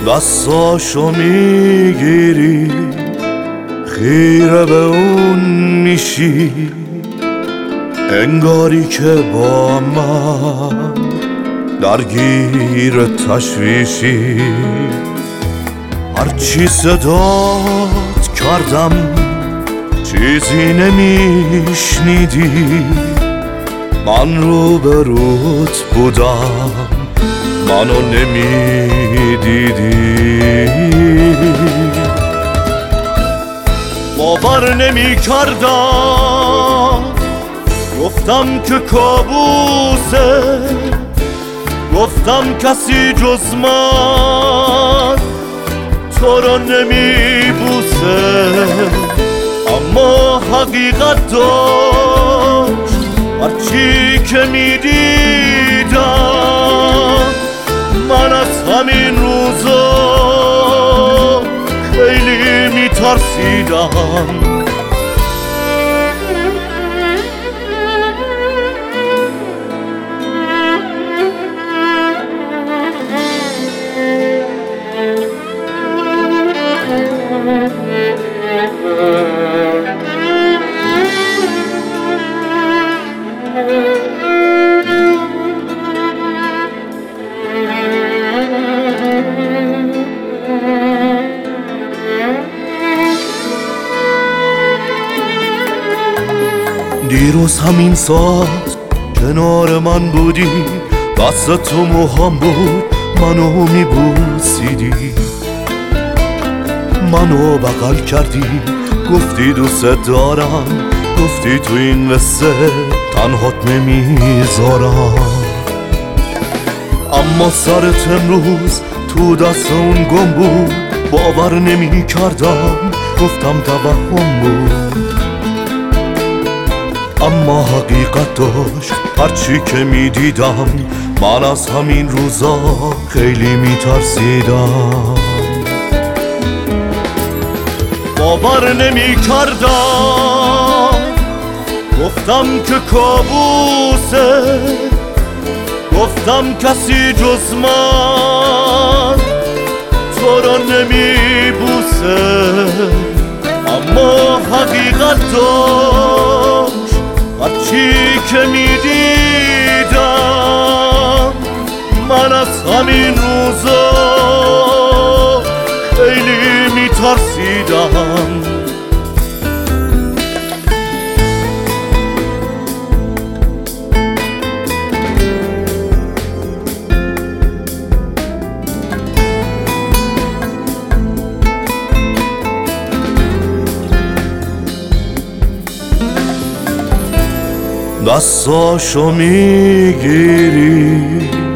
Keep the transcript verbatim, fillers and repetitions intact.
دستاشو میگیری خیره به اون میشی، انگاری که با من درگیر تشویشی. هرچی صدات کردم چیزی نمیشنیدی، من رو به روت بودم منو نمیدیدی. باور نمی کردم، گفتم که کابوسه، گفتم کسی جز من تو رو نمی بوسه. اما حقیقت داشت هرچی که می دیدم، من از همین روزا خیلی می ترسیدم. دیروز همین ساعت کنار من بودی، دست تو موهام بود منو میبوسیدی، منو بغل کردی گفتی دوست دارم، گفتی تو این قصه تنهات نمیذارم. اما سرت امروز تو دست اون گم بود، باور نمی کردم گفتم توهم بود. اما حقیقت داشت هرچی که می دیدم، من از همین روزا خیلی می ترسیدم. باور نمی کردم، گفتم که کابوسه، گفتم کسی جز من تو رو نمی بوسه. اما حقیقت داشت هرچی که می دیدم، من از همین روزا خیلی می ترسیدم. دستاشو میگیری